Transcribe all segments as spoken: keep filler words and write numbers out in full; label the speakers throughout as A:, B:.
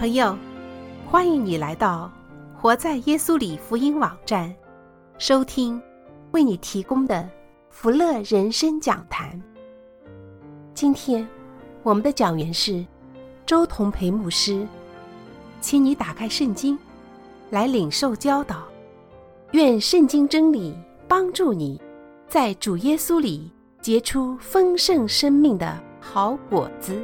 A: 朋友，欢迎你来到活在耶稣里福音网站，收听为你提供的福乐人生讲坛。今天我们的讲员是周同培牧师，请你打开圣经来领受教导，愿圣经真理帮助你在主耶稣里结出丰盛生命的好果子。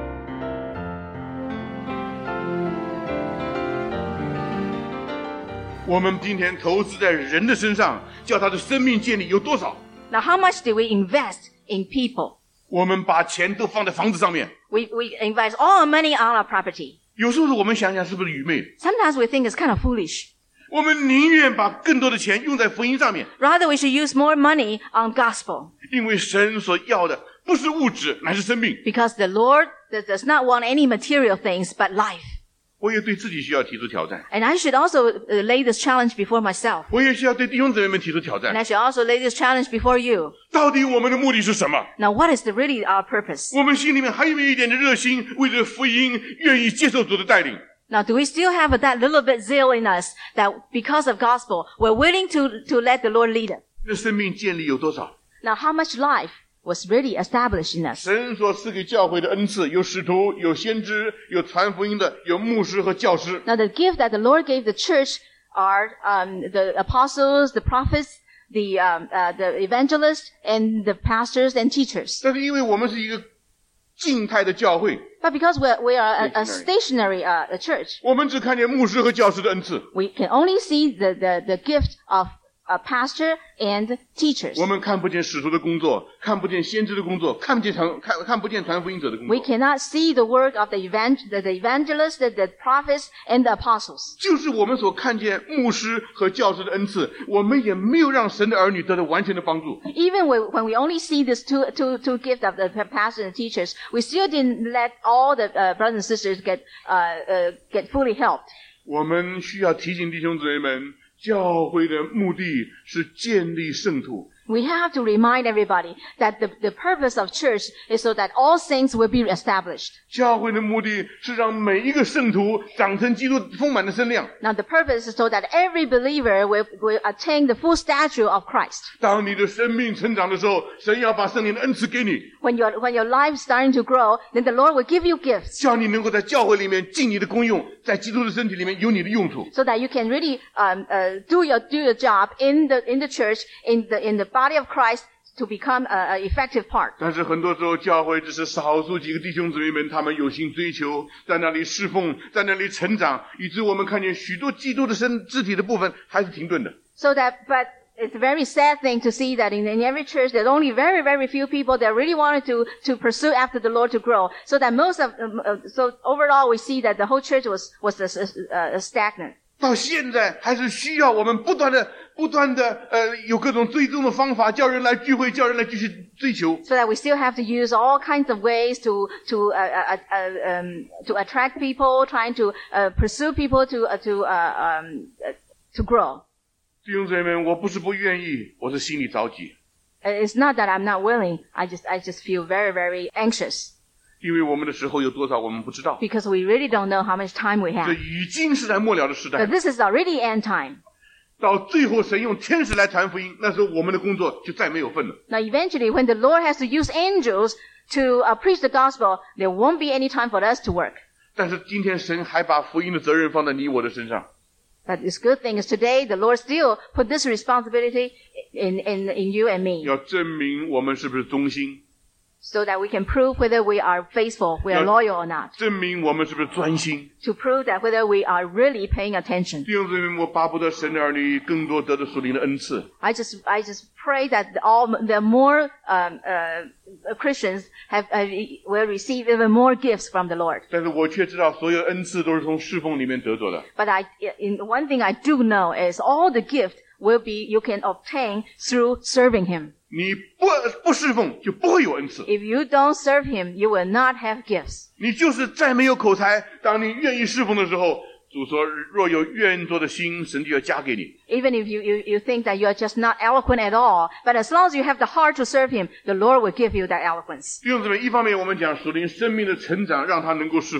B: 我们今天投资在人的身上，叫他的生命建立有多少？
C: Now, how much do we invest in people?
B: 我们把钱都放在房子上面。
C: We, we invest all our money on our property.
B: 有时候我们想想是不是愚昧的？
C: Sometimes we think it's kind of foolish.
B: 我们宁愿把更多的钱用在福音上面，
C: Rather, we should use more money on gospel.
B: 因为神所要的不是物质，乃是生命。
C: Because the Lord does not want any material things but life.
B: 我也对自己需要提出挑战，
C: And I should also uh, lay this challenge before myself.
B: 我也需要对弟兄姊妹们提出挑
C: And
B: 战。
C: I should also lay this challenge before you.
B: 到底我们的目的是什么？
C: Now, what is the, really our purpose?
B: 我们心里面还有没有一点的热心，为着福音愿意接受主的带领？
C: Now, do we still have that little bit zeal in us that because of gospel, we're willing to, to let the Lord lead us?
B: 这生命建立有多少？
C: Now, how much life was really established in us?
B: 神所赐给教会的恩赐，有使徒，有先知，有传福音的，有牧师和教师。
C: Now, the gift that the Lord gave the church are um, the apostles, the prophets, the, um, uh, the evangelists, and the pastors and teachers.
B: 但是因为我们是一个静态的教会，
C: But because we're, we are a, a
B: Stationary.
C: stationary uh, a church,
B: 我们只看见牧师和教师的恩赐，
C: we can only see the, the, the gift of a pastor and teachers.
B: 我们看不见使徒的工作，看不见先知的工作，看不见传看看不见传福音者的工
C: We
B: 作。
C: cannot see the work of the, evangel- the, the evangelists, the, the prophets, and the apostles.
B: 就是我们所看见牧师和教师的恩赐，我们也没有让神的儿女得到完全的帮助。
C: Even when, when we only see these two, two, two gifts of the pastors and teachers, we still didn't let all the uh, brothers and sisters get, uh, uh, get fully helped.
B: 我们需要提醒弟兄姊妹们，教会的目的是建立圣徒。
C: We have to remind everybody that the, the purpose of church is so that all saints will be established.
B: 教会的目的是让每一个圣徒长成基督丰满的身量。
C: Now the purpose is so that every believer will, will attain the full stature of Christ.
B: 当你的生命成长的时候，神要把圣灵的恩赐给你，
C: When your, when your life is starting to grow, then the Lord will give you gifts
B: 叫你能够在教会里面尽你的功用，在基督的身体里面有你的用处。
C: so that you can really um, uh, do your do your job in the in the church, in the in the body of Christ, to become a, a effective part.
B: 但是很多时候，教会只是少数几个弟兄姊妹们，他们有心追求，在那里侍奉，在那里成长，以致我们看见许多基督的身肢体的部分还是停顿的。
C: So that, but it's a very sad thing to see that in, in every church there's only very, very few people that really wanted to, to pursue after the Lord to grow. So that most of, um, uh, so overall we see that the whole church was, was uh, uh, stagnant.
B: 到现在还是需要我们不断的、不断的，呃，有各种追踪的方法，叫人来聚会，叫人来继续追求。
C: So that we still have to use all kinds of ways to, to, uh, uh, uh, um, to attract people, trying to, uh, pursue people to, uh, to, uh, um, uh, to grow.
B: 弟兄姊妹们，我不是不愿意，我是心里着急，
C: It's not that I'm not willing. I just, I just feel very, very anxious
B: 因为我们的时候有多少我们不知道。
C: because we really don't know how much time we
B: 这
C: have.
B: 已经是在末了的时代
C: But，this is already end time.
B: 到最后神用天使来传福音，那时候我们的工作就再没有份了。
C: Now eventually when the Lord has to use angels to uh, preach the gospel, there won't be any time for us to work.
B: 但是今天神还把福音的责任放在你我的身上。
C: But this good thing is today the Lord still put this responsibility in, in, in you and me
B: 要证明我们是不是忠心，
C: so that we can prove whether we are faithful, we are
B: Yeah.
C: loyal or not.
B: 证明我们是不是专心。
C: To prove that whether we are really paying attention.
B: 弟兄姊妹们，我巴不得神的儿女更多得到属灵的恩赐。
C: I just, I just pray that all, the more, um, uh, Christians have, uh, will receive even more gifts from the Lord.
B: 但是我却知道，所有恩赐都是从侍奉里面得着的。
C: But I, in one thing I do know is all the gift will be, you can obtain through serving Him.
B: 你不不侍奉，就不会有恩赐。
C: If you don't serve Him, you will not have gifts.
B: 你就是再没有口才，当你愿意侍奉的时候，主说：“若有愿做的心，神就要加给你。”
C: Even if you, you, you think that you are just not eloquent at all, but as long as you have the heart to serve Him, the Lord will give you that eloquence.
B: 弟兄姊妹，一方面我们讲属灵生命的成长，让他能够侍奉。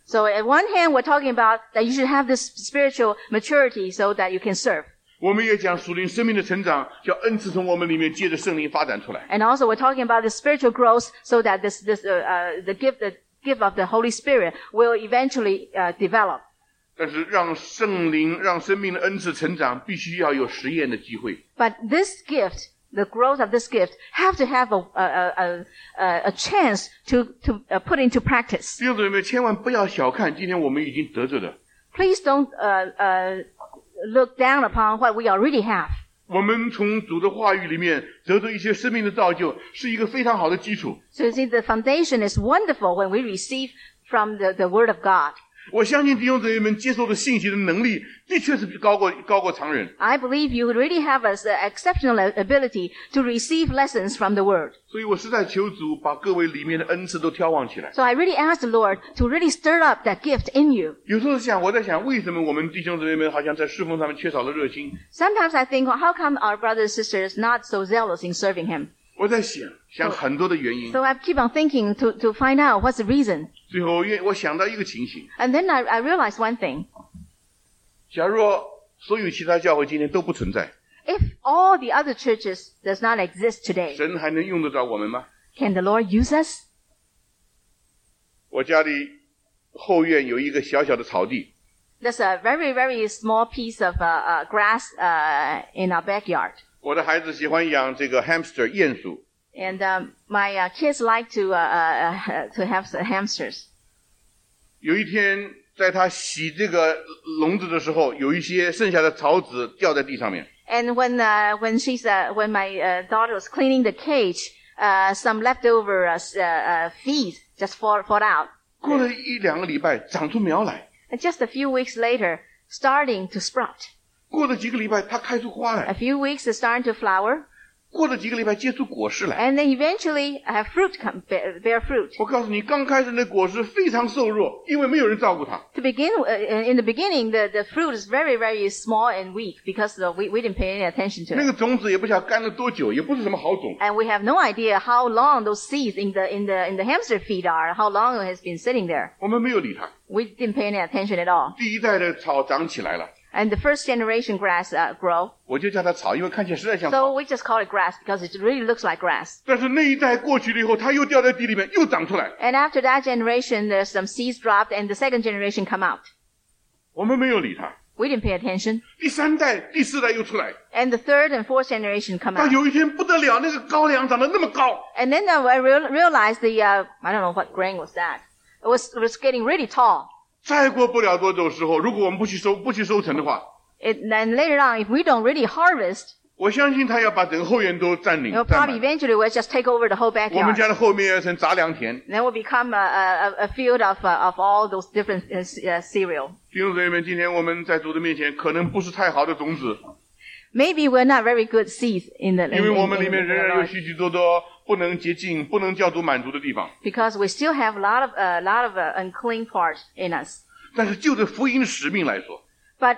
C: So at one hand, we're talking about that you should have this spiritual maturity so that you can serve.
B: 我们也讲属灵生命的成长，叫恩赐从我们里面借着圣灵发展出来。
C: And also we're talking about the spiritual growth so that this, this, uh, uh, the gift, the gift of the Holy Spirit will eventually, uh, develop.
B: 但是让圣灵、让生命的恩赐成长，必须要有实验的机会。
C: But this gift, the growth of this gift, have to have a, a, a, a, a chance to, to uh, put into practice.
B: 弟兄姊妹们，千万不要小看今天我们已经得着的。
C: Please don't, uh, uh, look down upon what we already have.
B: 我们从主的话语里面得着一些生命的造就，是一个非常好的基础。
C: So you see, the foundation is wonderful when we receive from the, the Word of God.
B: 我相信弟兄姊妹们接受的信息的能力，的确是高过高过常人。
C: I believe you really have an exceptional ability to receive lessons from the Word.
B: 所以我实在求主把各位里面的恩赐都挑旺起来。
C: So I really ask the Lord to really stir up that gift in you.
B: 有时候想，我在想，为什么我们弟兄姊妹们好像在侍奉上面缺少了热心？
C: Sometimes I think, well, how come our brothers and sisters not so zealous in serving Him?
B: 我在想，想很多的原因。
C: So I keep on thinking to, to find out what's the reason.
B: 最后，因我想到一个情形：
C: And then I, I realized one thing.
B: 假若所有其他教会今天都不存在，
C: If all the other churches does not exist today,
B: 神还能用得着我们吗？
C: can the Lord use us?
B: 我家里后院有一个小小的草地，
C: There's a very, very small piece of uh, uh, grass uh, in our backyard.
B: 我的孩子喜欢养这个 hamster 鼹鼠。
C: And um, my uh, kids like to, uh, uh, to have hamsters.
B: 有一天，在他洗这个笼子的时候，有一些剩下的草籽掉在地上面。
C: And when, uh, when she's, uh, when my uh, daughter was cleaning the cage, uh, some leftover uh, uh, feed just fall, fall out.
B: 过了一两个礼拜，长出苗来。
C: And just a few weeks later, starting to sprout.
B: 过了几个礼拜，它开出花
C: A
B: 来。
C: few weeks, it's starting to flower.
B: 过了几个礼拜，结出果实来。
C: And then eventually have fruit come, bear, bear fruit.
B: 我告诉你，刚开始那果实非常瘦弱，因为没有人照顾它。
C: To begin, uh, in the beginning, the, the fruit is very, very small and weak because uh, we, we didn't pay any attention to
B: 那
C: it.
B: 个种子也不晓得干了多久，也不是什么好种。
C: And we have no idea how long those seeds in the, in the, in the hamster feed are, how long it has been sitting there.
B: 我们没有理它。
C: We didn't pay any attention at all.
B: 第一代的草长起来了，
C: And the first generation grass uh, grow.
B: 我就叫它草，因为看起来实在像草。
C: So we just call it grass because it really looks like grass.
B: 但是那一代过去了以后，它又掉在地里面，又长出来。
C: And after that generation, there's some seeds dropped and the second generation come out.
B: 我们没有理它。
C: We didn't pay attention.
B: 第三代、第四代又出来。
C: And the third and fourth generation come
B: 到
C: out.
B: 有一天不得了，那个高粱长得那么高，
C: And then uh, I real, realized the, uh, I don't know what grain was that. It was, it was getting really tall.
B: 再过不了多久时候，如果我们不去收、不去收成的话，
C: It, then later on, if we don't really harvest,
B: 我相信他要把整个后院都占领
C: you know,
B: 占
C: probably
B: 满。
C: eventually we'll just take over the whole
B: 我们
C: backyard.
B: 家的后面要成杂粮田。
C: Then we'll become a, a, a field of, uh, of all those different uh, c- uh, cereal.
B: 弟兄姊妹们，今天我们在主的面前，可能不是太好的种子，
C: Maybe we're not very good seeds in the, in,
B: 因为
C: in,
B: 我们
C: in,
B: 里面
C: in
B: 仍
C: the
B: 然有
C: Lord.
B: 许许多多不能洁净、不能叫主满足的地方。
C: Because we still have a lot of, a lot of uh, unclean parts in us.
B: 但是就着福音的使命来说，
C: But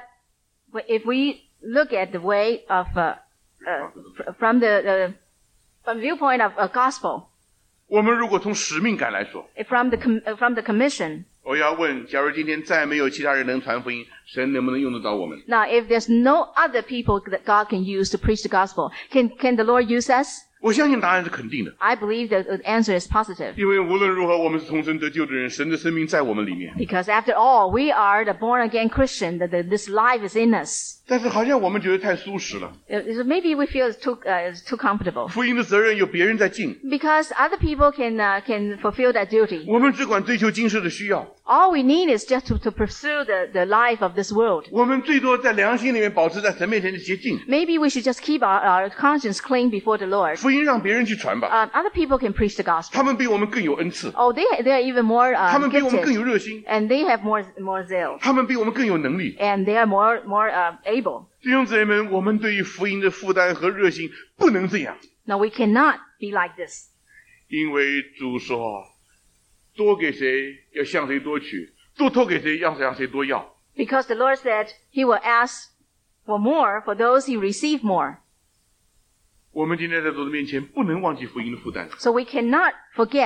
C: if we look at the way of, uh, uh, fr- from the, the from viewpoint of a gospel,
B: 我们如果从使命感来说，
C: from the com- uh, from the commission.
B: 我要问：假如今天再没有其他人能传福音，神能不能用得着我们？
C: Now, if there's no other people that God can use to preach the gospel, can can the Lord use us?
B: 我相信答案是肯定的，
C: I believe that the answer is positive.
B: 因为无论如何，我们是重生得救的人，神的生命在我们里面。
C: Because after all, we are the born again Christian. That the, this life is in us.
B: 但是好像我们觉得太舒适了，
C: Uh, so maybe we feel it's too uh, it's too comfortable
B: 福音的责任有别人在尽，
C: because other people can uh, can fulfill that duty.
B: 我们只管追求今世的需要，
C: All we need is just to, to pursue the, the life of this world.
B: 我们最多在良心里面保持在神面前的洁净。
C: Maybe we should just keep our, our conscience clean before the Lord.
B: 福音让别人去传吧，
C: Um, other people can preach the
B: 他
C: gospel.
B: 们比我们更有恩赐，
C: Oh, they they are even more
B: 他
C: uh,
B: 们比我们更
C: gifted,
B: 有热心，
C: and they have more more zeal,
B: 他们比我们更有能力。
C: and they are more more uh, able.
B: 弟兄姊妹们，我们对于福音的负担和热心不能这样，
C: Now we cannot be like this
B: 因为主说，多给谁要向谁多取，多托给谁要向谁多要。
C: because the Lord said He will ask for more for those who receive more.
B: 我们今天在主的面前，不能忘记福音的负担。
C: So we cannot forget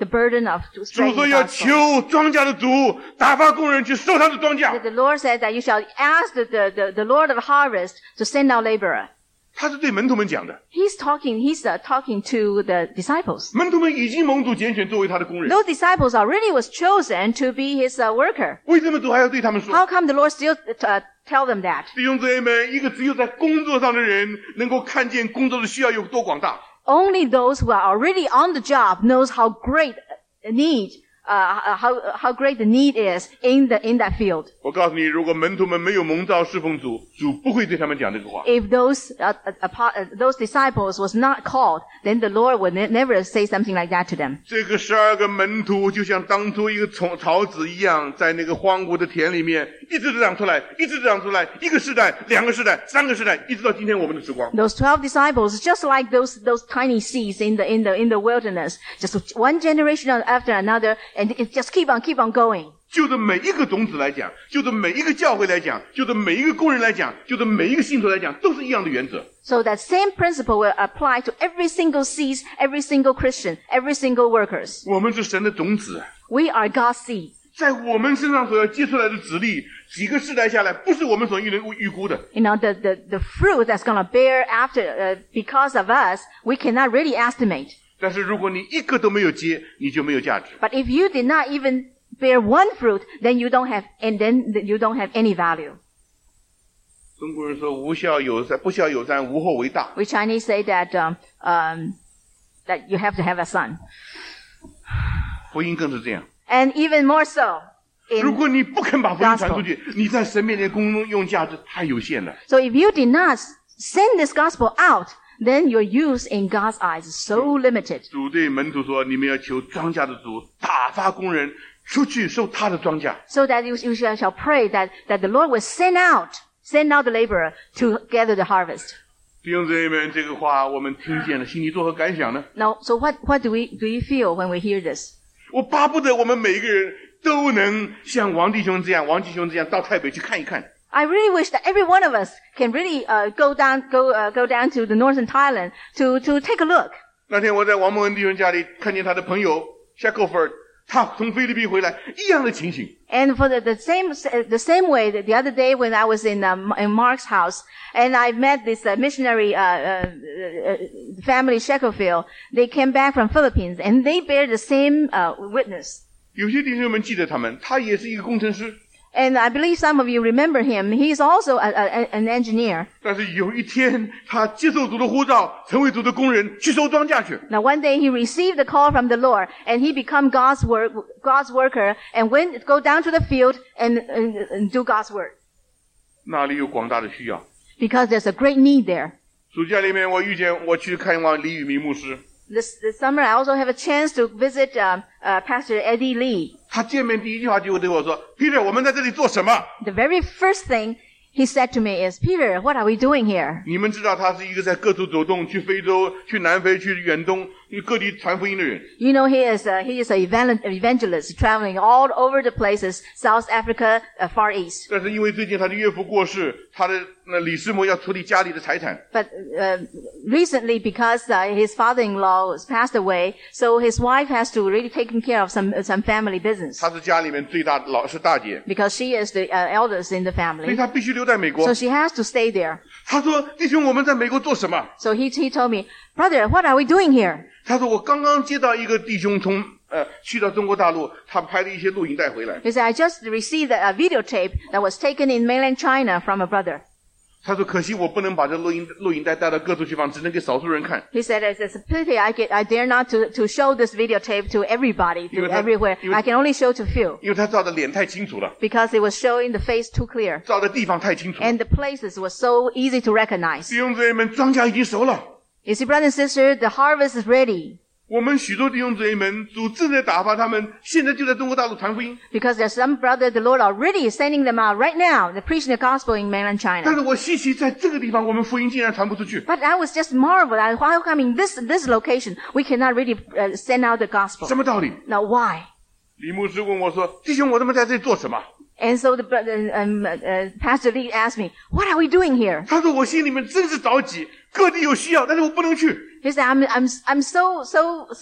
C: the burden of
B: 主
C: spreading
B: 说
C: the
B: 要
C: gospel.
B: 求庄稼的主打发工人去收他的庄稼
C: The， Lord said that you shall ask the, the, the, the Lord of harvest to send out laborer.
B: 他是对门徒们讲的。
C: He's talking, he's uh, talking to the disciples.
B: 门徒们已经蒙主拣选作为他的工人，
C: Those disciples already was chosen to be his uh, worker.
B: 为什么主还要对他们说？
C: How come the Lord still uh, tell them that?
B: 弟兄姊妹们，一个只有在工作上的人能够看见工作的需要有多广大。
C: Only those who are already on the job knows how great a need, uh, how, how great the need is in the, in that field.
B: 我告诉你，如果门徒们没有蒙召侍奉主，主不会对他们讲这个话。
C: If those, uh, uh, uh, those disciples was not called, then the Lord would ne- never say something like that to them.
B: 这个十二个门徒就像当初一个虫草籽一样，在那个荒芜的田里面，一直长出来，一直长出来，一个世代、两个世代、三个世代，一直到今天我们的时光。
C: Those twelve disciples, just like those, those tiny seeds in the, in the, in the wilderness, just one generation after another, and it just keep on, keep on going.
B: 就着每一个种子来讲，就着每一个教会来讲，就着每一个工人来讲，就着每一个信徒来讲，都是一样的原则。
C: So that same principle will apply to every single seed, every single Christian, every single workers.
B: 我们是神的种子，
C: We are God's seed.
B: 在我们身上所要结出来的籽粒，几个世代下来，不是我们所预能预估的。
C: You know, the, the, the fruit that's going to bear after, uh, because of us, we cannot really estimate.
B: 但是如果你一个都没有结，你就没有价值。
C: But if you did not even bear one fruit, then you don't have, and then you don't have any value.
B: 中国人说无孝有三，不孝有三，无后为大。
C: We Chinese say that, um, um, that you have to have a son.
B: 福音更是这样。
C: And even more so
B: 如
C: in,
B: 果你不肯把福音传出去，你在神面前功用价值太有限了。
C: so if you did not send this gospel out, then your use in God's eyes is so limited.
B: 主对门徒说：“你们要求庄稼的主打发工人出去收他的庄稼。
C: So that you, you shall, shall pray that, that the Lord will send out, send out the laborer to gather the harvest. ”
B: 弟兄姊妹们，这个话我们听见了，心里作何感想呢？
C: Now, so what, what do we, do you feel when we hear this?
B: 我巴不得我们每一个人都能像王弟兄这样、王弟兄这样到台北去看一看。
C: I really wish that every one of us can really uh, go down, go, uh, go down to the northern Thailand to, to take a look.
B: 那天我在王蒙恩弟兄家里看见他的朋友夏克菲尔，他从菲律宾回来，一样的情形。
C: And for the, the same, the same way that the other day when I was in, um, in Mark's house, and I met this uh, missionary, uh, uh, uh, family Shekelfield, they came back from Philippines, and they bear the same, uh, witness.
B: 有些弟兄们记得他们，他也是一个工程师。
C: And I believe some of you remember him. He's also a, a, an engineer.
B: 但是有一天，他接受主的呼召，成为主的工人，去收庄稼去。
C: Now one day he received the call from the Lord, and he become God's work, God's worker, and went, go down to the field and, and, and do God's work.
B: 那里有广大的需要。
C: Because there's a great need there.
B: 暑假里面，我遇见我去看望李宇明牧师，
C: This, this summer I also have a chance to visit, um, uh, Pastor Eddie Lee.
B: 他见面第一句话就对我说 ：“Peter，我们在这里做什么？
C: The very first thing he said to me is, Peter, what are we doing here?
B: 你们知道他是一个在各处走动，去非洲、去南非、去远东、去各地传福音的人。
C: You know, he is a, he is an evangelist traveling all over the places, South Africa, uh, Far East.
B: 但是因为最近他的岳父过世，他的那李师母要处理家里的财产，
C: But uh, recently, because uh, his father-in-law was passed away, so his wife has to really take care of some some family business
B: 他是家里面最大的老是大姐，
C: because she is the uh, eldest in the
B: 所以
C: family.
B: 他必须留在美国
C: So。she has to stay there.
B: 他说：“弟兄，我们在美国做什么？”
C: So he he told me, brother, what are we doing here?
B: 他说：“我刚刚接到一个弟兄从呃去到中国大陆，他拍了一些录影带回来。
C: He said, I just received a videotape that was taken in mainland China from a brother.
B: 他说：“可惜我不能把这录音录影带带到各处去放，只能给少数人看。
C: He said, it's, it's a pity I, get, I dare not to, to show this videotape to everybody, to
B: 因为他-
C: everywhere.
B: 因为-
C: I can only show to few
B: 因为他照的脸太清楚了，
C: because it was showing the face too clear.
B: 照的地方太清楚了。
C: And the places were so easy to recognize.
B: 弟兄姊妹们，庄稼已经熟了。
C: You see, brother and sister, the harvest is ready
B: 我们许多弟兄姊妹们，主正在打发他们，现在就在中国大陆传福音。
C: because there's some brother, the Lord already is sending them out right now. They're preaching the gospel in mainland
B: 但
C: China.
B: 是我稀奇，在这个地方，我们福音竟然传不出去。
C: But I was just marveled at how come in this, this location we cannot really uh, send out the gospel.
B: 什么道理？
C: Now why?
B: 李牧师问我说：“弟兄，我他妈在这里做什么
C: And so the brother, um, uh, Pastor Lee asked me, what are we doing here?？”
B: 他说：“我心里面真是着急，各地有需要，但是我不能去。
C: He said, I'm, I'm, I'm so, so, so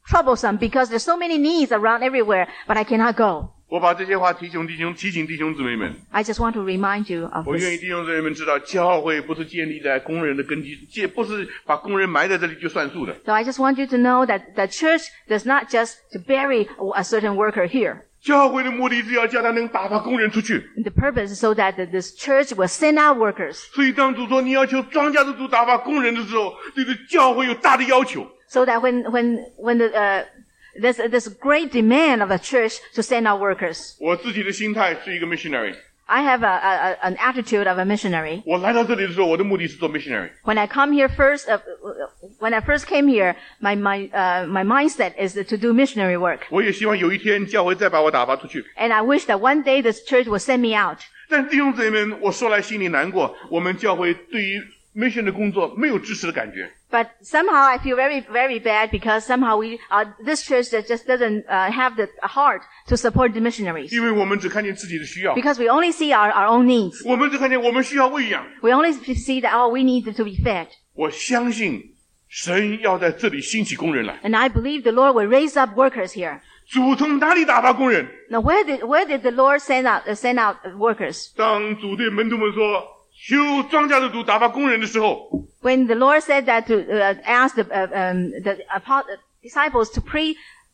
C: troublesome because there's so many needs around everywhere, but I cannot go.
B: 我把这些话提醒弟兄提醒弟兄姊妹们，
C: I just want to remind you of
B: 我愿意
C: this.
B: 弟兄姊妹们知道，教会不是建立在工人的根基，这不是把工人埋在这里就算数的。
C: So I just want you to know that the church does not just to bury a certain worker here.
B: 教会的目的是要叫他能打发工人出去。
C: The purpose is so that the- this church will send out workers.
B: 所以当主说你要求庄稼的主打发工人的时候，对对教会有大的要求。
C: So that when, when, when the, uh, there's, there's great demand of the church to send out workers.
B: 我自己的心态是一个 missionary。
C: I have a, a, a- an attitude of a missionary.
B: 我来到这里的时候，我的目的是做 missionary。
C: When I come here first, uh, when I first came here, my, my, uh, my mindset is to do missionary work.
B: 我也希望有一天教会再把我打发出去。
C: And I wish that one day this church will send me out.
B: 但弟兄姊妹们，我说来心里难过，我们教会对于 mission 的工作没有支持的感觉。
C: But somehow I feel very, very bad because somehow we, uh, this church that just doesn't uh, have the heart to support the missionaries.
B: 因为我们只看见自己的需要，
C: Because we only see our, our own needs.
B: 我们只看见我们需要喂养。
C: We only see that, oh, we need to be fed.
B: 我相信神要在这里兴起工人来。
C: And I believe the Lord will raise up workers here.
B: 主从哪里打发工人？
C: Now, where did, where did the Lord send out, uh, send out workers?
B: 当主对门徒们说求庄稼的主打发工人的时候，
C: When the Lord said that to uh, ask the, uh, um, the apo- disciples to pray,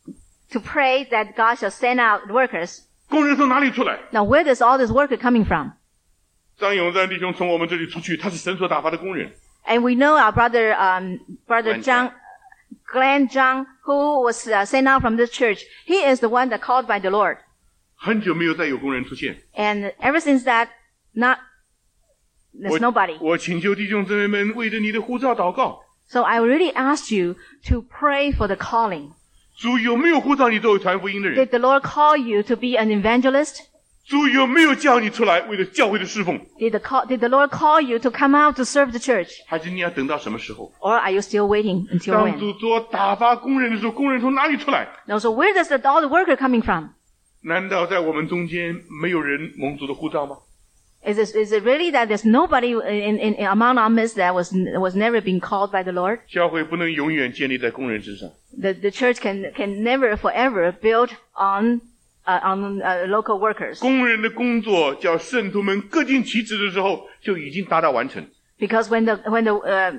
C: to pray that God shall send out workers.
B: 工人从哪里出来？
C: Now, where does all this worker coming from?
B: 张永山弟兄从我们这里出去，他是神所打发的工人。
C: And we know our brother, um, brother
B: Glenn
C: Zhang, Glenn Zhang, who was uh, sent out from this church. He is the one that called by the Lord.
B: 很久没有再有工人出现。
C: And ever since that, not, there's
B: 我
C: nobody.
B: 我请求弟兄姊妹们为着你的呼召祷告。
C: So I really asked you to pray for the calling.
B: 主有没有呼召你作为传福音的人？
C: Did the Lord call you to be an evangelist?
B: 主有没有叫你出来为了教会的侍奉？
C: Did the, call, did the Lord call you to come out to serve the church?
B: 还是你要等到什么时候？
C: Or are you still waiting until
B: 当
C: when?
B: 主说打发工人的时候，工人从哪里出来？
C: No, so where does the, all the worker coming from?
B: 难道在我们中间没有人蒙主的呼召吗？
C: Is it, is it really that there's nobody in, in, in among our midst that was, was never being called by the Lord?
B: 教会不能永远建立在工人之上。
C: The, the church can, can never forever build on, uh, on uh, local workers.
B: 工人的工作叫圣徒们各尽其职的时候，就已经达到完成。
C: Because when the, when the, uh,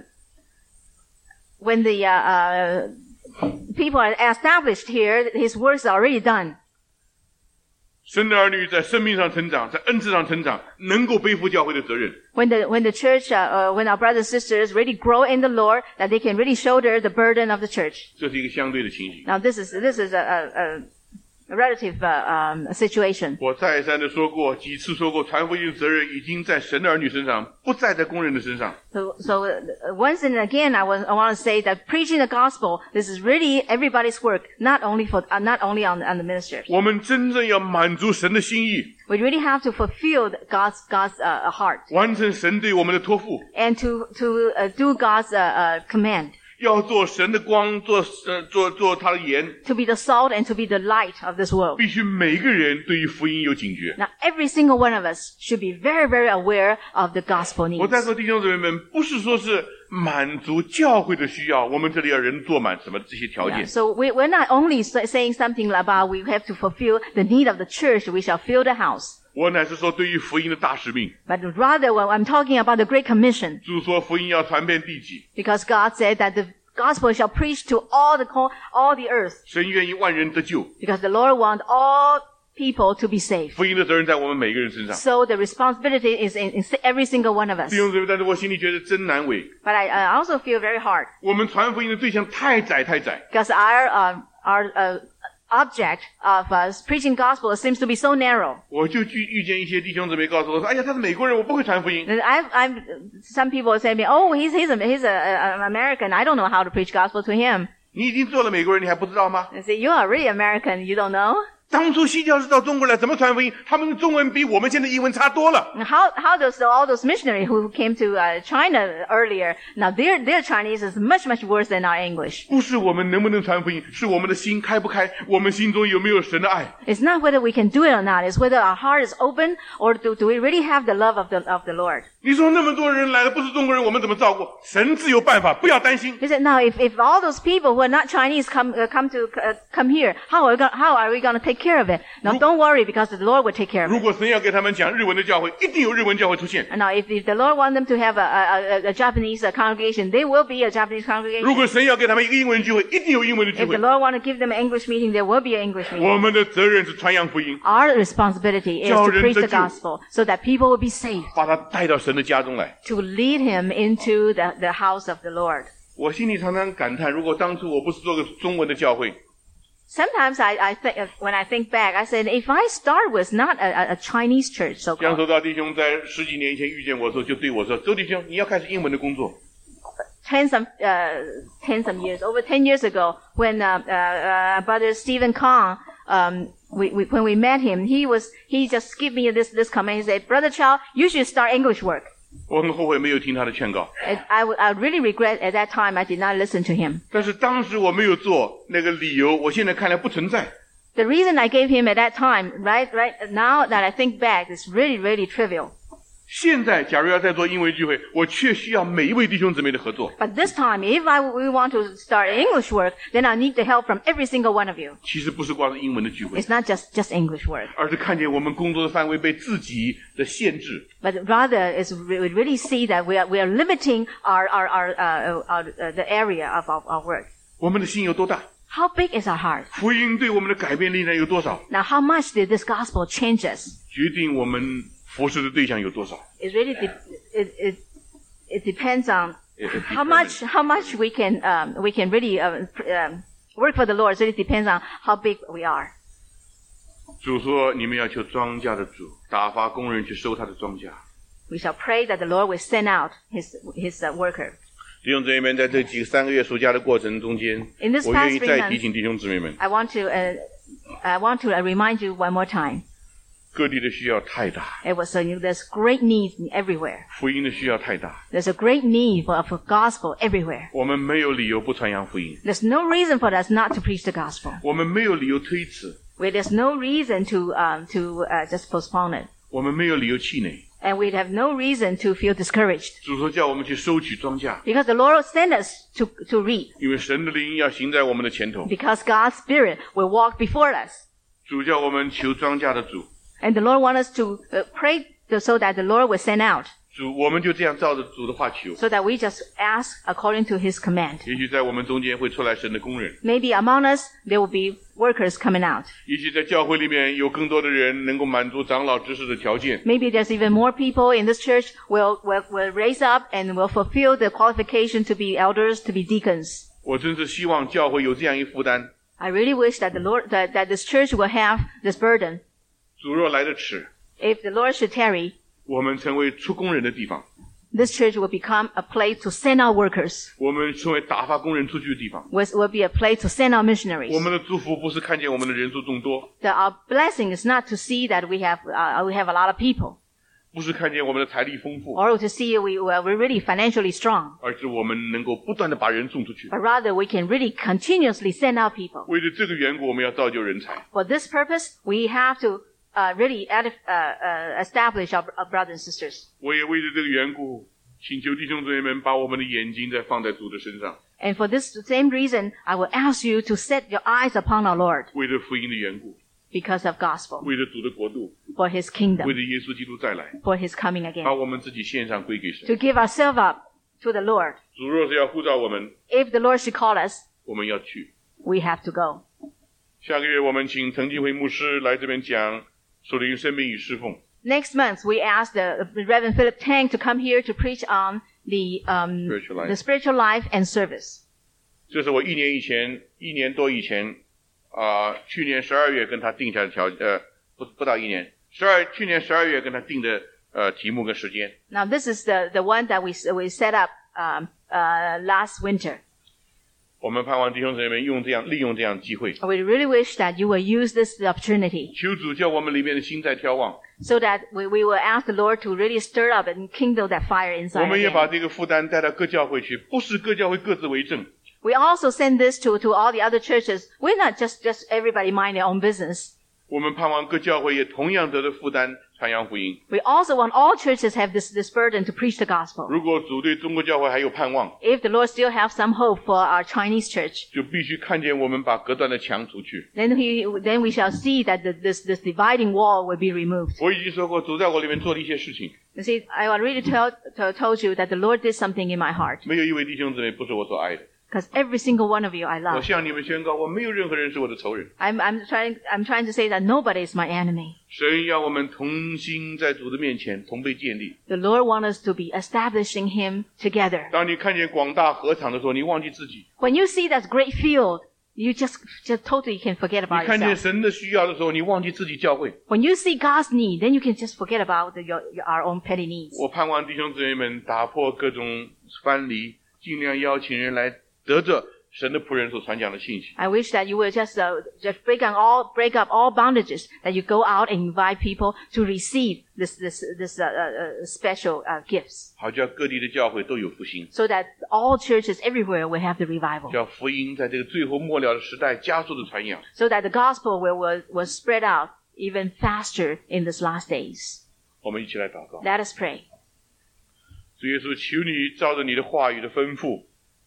C: when the, uh, uh, people are established here, his works are already done.
B: 神的儿女在生命上成长，在恩赐上成长，能够背负教会的责任。
C: When the, when the church, uh, uh, when our brothers and sisters really grow in the Lord, that they can really shoulder the burden of the church.
B: 这是一个相对的情形。
C: Now this is, this is a, a, a relative, uh, um, situation.
B: 我再三的说过，几次说过，传福音的责任已经在神的儿女身上，不再在工人的身上。
C: So, so uh, once and again, I, was, I want to say that preaching the gospel, this is really everybody's work, not only for, uh, not only on, on the ministers.
B: 我们真正要满足神的心意，
C: We really have to fulfill God's, God's, uh, heart
B: 完成神对我们的托付，
C: and to, to, uh, do God's, uh, uh, command.
B: 要做神的光，做呃做做他的盐。
C: To be the salt and to be the light of this world.
B: 必须每个人对于福音有警觉。
C: Now, every single one of us should be very, very aware of the gospel
B: 我
C: needs.
B: 在说弟兄姊妹们，不是说是满足教会的需要，我们这里要人坐满什么这些条
C: Yeah,
B: 件。
C: so we, we're not only say- saying something about we have to fulfill the need of the church, we shall fill the house.
B: 我乃是说对于福音的大使命。
C: But rather, when I'm talking about the Great Commission,
B: 主说福音要传遍地极，
C: because God said that the gospel shall preach to all the co- all the earth,
B: 神愿意万人得救，
C: because the Lord wants all people to be saved.
B: 福音的责任在我们每个人身上。
C: So the responsibility is in, in every single one of us.
B: 弟兄姊妹，但是我心里觉得真难为。
C: But I, I also feel very hard
B: 我们传福音的对象太窄太窄，
C: because our uh, our uh, object of us preaching gospel seems to be so narrow.
B: 我就遇遇见一些弟兄姊妹告诉我说：“哎呀，他是美国人，我不会传福音。
C: And I've, I've, some people say to me, oh, he's, he's, a, he's a, a, an American. I don't know how to preach gospel to him. ”
B: 你已经做了美国人，你还不知道吗？
C: I say, you are really American. You don't know?
B: 当初西教士到中国来怎么传福音？他们的中文比我们现在英文差多了。
C: How how does the, all those missionaries who came to uh, China earlier, now their their Chinese is much much worse than our English.
B: 不是我们能不能传福音，是我们的心开不开，我们心中有没有神的爱。
C: It's not whether we can do it or not. It's whether our heart is open or do, do we really have the love of the of the Lord.
B: 你说那么多人来了，不是中国人，我们怎么照顾？神自有办法，不要担心。
C: He said, now if, if all those people who are not Chinese come uh, come to uh, come here, how are we gonna, how are we going to take care of it? Now don't worry because the Lord will take care of
B: 如
C: it.
B: 果神要给他们讲日文的教会，一定有日文教会出现。
C: And now if, if the Lord wants them to have a, a, a, a Japanese uh, congregation, they will be a Japanese
B: 如
C: congregation.
B: 果神要给他们一个英文聚会，一定有英文的聚
C: If the
B: 会。
C: Lord wants to give them an English meeting, there will be an English
B: 我
C: meeting.
B: 们的责任是传扬福音，
C: Our responsibility is to preach the gospel so that people will be saved,
B: 把他带到神的家中来。
C: to lead him into the, the house of the Lord.
B: 我心里常常感叹，如果当初我不是做个中文的教会，
C: Sometimes I, I think, when I think back, I said, if I start with not a, a Chinese church,
B: 江
C: so-called,
B: 守道弟兄在十几年以前遇见我的时候，就对我说：“周弟兄，你要开始英文的工作。
C: ten some, uh, ten some years, over ten years ago, when, uh, uh, uh, Brother Stephen Kong, um, we, we, when we met him, he was, he just gave me this, this comment. He said, Brother Chow, you should start English work. ”
B: 我很后悔没有听他的劝告，
C: And I, would- I really regret at that time I did not listen to him.
B: 但是当时我没有做那个理由，我现在看来不存在。
C: The reason I gave him at that time, right, right, now that I think back, is really, really trivial.
B: 现在假如要再做英文聚会，我却需要每一位弟兄姊妹的合作。
C: But this time, if I, we want to start English work, then I need the help from every single one of you.
B: 其实不是光是英文的聚会，
C: It's not just, just English work,
B: 而是看见我们工作的范围被自己的限制。
C: but rather is we we really see that we are, we are limiting our, our, our, uh, our uh, the area of our, our work.
B: 我们的心有多大？
C: How big is our heart?
B: 福音对我们的改变力量有多少？
C: Now, how much did this gospel change us?
B: 决定我们服侍的对象有多少。
C: It really, de- it, it, it depends on
B: It- it
C: how much, how much we can, um, we can really, uh, pr- um, work for the Lord. So it depends on how big we are.
B: 主说：“你们要求庄稼的主打发工人去收他的庄稼。”
C: We shall pray that the Lord will send out his, his uh, worker.
B: 弟兄姊妹们，在这几个三个月暑假的过程中间
C: In，this
B: 我愿意
C: past three
B: 再
C: months-
B: 提醒弟兄姊妹们，
C: I want to, uh, I want to uh, remind you one more time.
B: 各地的需要太大，
C: It was, uh, there's great need everywhere.
B: 福音的需要太大，
C: There's a great need for, for gospel everywhere.
B: 我们没有理由不传扬福音，
C: There's no reason for us not to preach the gospel.
B: 我们没有理由推辞，
C: Where there's no reason to, um, to, uh, just postpone it.
B: 我们没有理由气馁。
C: And we'd have no reason to feel discouraged.
B: 主说叫我们去收取庄稼，
C: Because the Lord sent us to, to reap.
B: 因为神的灵要行在我们的前头。
C: Because God's Spirit will walk before us.
B: 主叫我们求庄稼的主，
C: And the Lord wants us to uh, pray to, so that the Lord will send out.
B: 主我们就这样照着主的话求。
C: So that we just ask according to His command.
B: 也许在我们中间会出来神的工人，
C: Maybe among us, there will be workers coming out.
B: 也许在教会里面有更多的人能够满足长老执事的条件。
C: Maybe there's even more people in this church will, will, will raise up and will fulfill the qualification to be elders, to be deacons.
B: 我真是希望教会有这样一负担。
C: I really wish that the Lord, that, that this church will have this burden.
B: 主若来得迟，
C: If the Lord should tarry,
B: 我们成为出工人的地方，
C: this church will become a place to send out workers.
B: 我们成为打发工人出去的地方。
C: Will, will be a place to send out missionaries.
B: 我们的祝福不是看见我们的人数众多，
C: The, our blessing is not to see that we have, uh, we have a lot of people,
B: 不是看见我们的财力丰富，
C: or to see we, well, we're really financially strong,
B: 而是我们能够不断的把人送出去。
C: but rather we can really continuously send out people.
B: 为了这个缘故，我们要造就人才。
C: For this purpose, we have to uh, really edif- uh, uh, establish our, our brothers and sisters.
B: 我也为了这个缘故，请求弟兄姊妹们把我们的眼睛再放在主的身上，
C: And for this same reason, I will ask you to set your eyes upon our Lord
B: 为了福音的缘故，
C: because of gospel,
B: 为了主的国度，
C: for His
B: 为
C: kingdom,
B: 了耶稣基督再来，
C: for His coming
B: 把
C: again,
B: 我们自己献上归给
C: to
B: 神。
C: give ourselves up to the Lord.
B: 主若是要呼召我们，
C: If the Lord should call us,
B: 我们要去。
C: we have to go.
B: 下个月我们请陈继辉牧师来这边讲属灵生命与侍奉。
C: Next month, we asked the Reverend Philip Tang to come here to preach on the um,
B: Spiritual life.
C: the spiritual life and service.
B: 这是我一年以前，一年多以前，啊、去年十二月跟他定下的条，呃，不不到一年，十二去年十二月跟他定的呃题目跟时间。
C: Now, this is the, the one that we we set up um, uh, last winter.
B: 我们盼望弟兄姊妹们用这样利用这样机会，
C: We really wish that you will use this opportunity
B: 求主叫我们里面的心在眺望，
C: so that we, we will ask the Lord to really stir up and kindle that fire
B: 我
C: inside
B: 们也把
C: again.
B: 这个负担带到各教会去，不是各教会各自为政。
C: We also send this to, to all the other churches. We're not just, just everybody mind their own business.
B: 我们盼望各教会也同样得着负担传扬福音。
C: We also want all churches have this, this burden to preach the gospel.
B: 如果主对中国教会还有盼望，
C: If the Lord still have some hope for our Chinese church,
B: 就必须看见我们把隔断的墙除去。
C: then, he, then we shall see that the, this, this dividing wall will be removed.
B: 我已经说过，主在我里面做了一些事情，
C: You see, I already tell, to, told you that the Lord did something in my heart.
B: 没有一位弟兄姊妹不是我所爱的。
C: Because every single one of you I
B: 我
C: love.
B: 向你们宣告，我没有任何人是我的仇人。
C: I'm, I'm, trying, I'm trying to say that nobody is my enemy.
B: 神要我们同心在主的面前同被建立。
C: The Lord wants us to be establishing Him together.
B: 当你看见广大禾场的时候，你忘记自己；
C: When you see that great field, you just, just totally can forget
B: 你
C: about
B: 看见
C: yourself.
B: 神的需要的时候，你忘记自己教会。
C: When you see God's need, then you can just forget about the, your, your, our own petty needs.
B: 我盼望弟兄姊妹们打破各种藩篱，尽量邀请人来得着神的仆人所传讲的信息。
C: I wish that you will just, uh, just break on all, break up all bondages, that you go out and invite people to receive this, this, this, uh, uh, special, uh, gifts.
B: 好叫各地的教会都有复兴，
C: So that all churches everywhere will have the revival.
B: 叫福音在这个最后末了的时代加速的传扬。
C: So that the gospel will, will, will spread out even faster in these last days.
B: 我们一起来祷告。
C: Let us pray.
B: 主耶稣，求你照着你的话语的吩咐，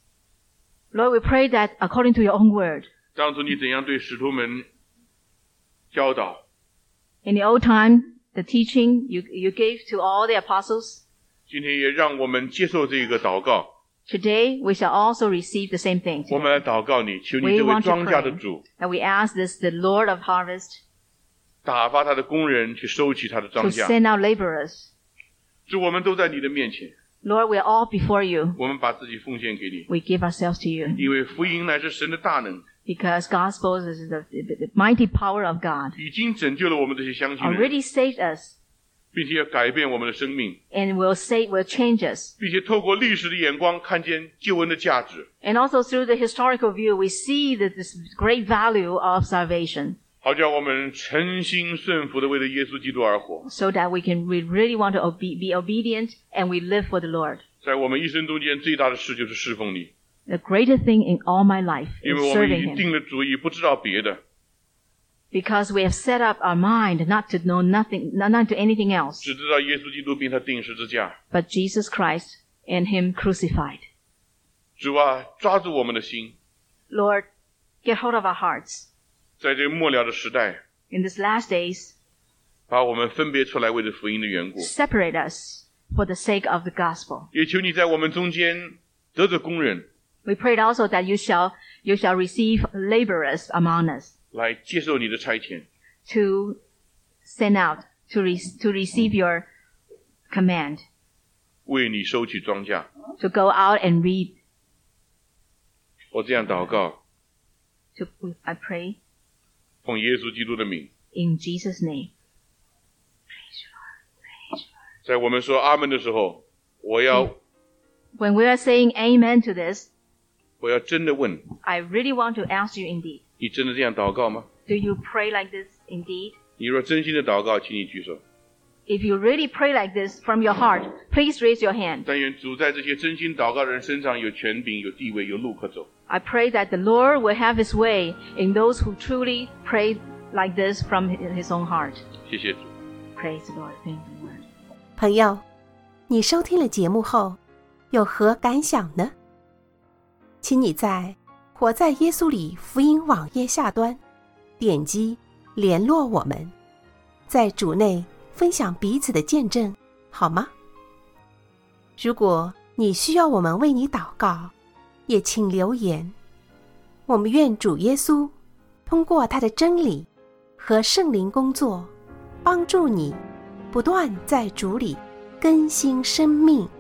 C: Lord, we pray that according to your own word,
B: 当初你怎样对使徒们教导，
C: in the old time, the teaching you, you gave to all the apostles,
B: 今天也让我们接受这个祷告。
C: today we shall also receive the same thing.
B: 我们来祷告你，求你
C: We
B: 这位
C: want to
B: 庄稼的
C: pray
B: 主，
C: that we ask this, the Lord of harvest,
B: 打发他的工人去收起他的
C: to
B: 庄稼。
C: send out laborers.
B: 主，我们都在你的面前，
C: Lord, we are all before you.
B: 我们把自己奉献给你，
C: We give ourselves to you
B: 因为福音乃是神的大能，
C: because gospel is the, the, the mighty power of God.
B: 已经拯救了我们这些相信的人，
C: Already saved us
B: 并且要改变我们的生命，
C: and will save, will change us.
B: 并且透过历史的眼光看见救恩的价值，
C: And also through the historical view, we see that this great value of salvation,
B: 好叫我们诚心顺服的为了耶稣基督而活。
C: so that we can, we really want to obe- be obedient and we live for the Lord.
B: 在我们一生中间最大的事就是侍奉你，
C: The greatest thing in all my life
B: 因
C: is
B: 为我们已
C: serving
B: 经
C: Him.
B: 定了主意，不知道别的，
C: Because we have set up our mind not to know nothing, not, not to anything else,
B: 只知道耶稣基督并他定十字架。
C: but Jesus Christ and Him crucified.
B: 主啊，抓住我们的心，
C: Lord, get hold of our hearts.
B: 在这个末了的时代，
C: In these last days,
B: 把我们分别出来，为了福音的缘故。
C: separate us for the sake of the gospel.
B: 也求你在我们中间得着工人，
C: We prayed also that you shall, you shall receive laborers among us
B: 来接受你的差遣，
C: to send out, to, re- to receive your command,
B: 为你收取庄稼。
C: to go out and reap.
B: 我这样祷告，
C: To, I pray
B: 奉耶稣基督的名。
C: in Jesus' name.
B: 在我们说阿门的时候，我要、
C: When we are saying amen to this,
B: 我要真的问，
C: I really want to ask you indeed.
B: 你真的这样祷告吗？
C: Do you pray like this indeed?
B: 你若真心的祷告，请你举手。
C: If you really pray like this from your heart, please raise your hand.
B: 但愿主在这些真心祷告的人身上有权柄、有地位、有路可走。
C: I pray that the Lord will have His way in those who truly pray like this from His own heart.
B: 谢谢主。
C: Praise the Lord. Thank you, Lord.
A: 朋友，你收听了节目后有何感想呢？请你在活在耶稣里福音网页下端点击联络我们，在主内分享彼此的见证，好吗？如果你需要我们为你祷告，也请留言。我们愿主耶稣通过他的真理和圣灵工作，帮助你不断在主里更新生命。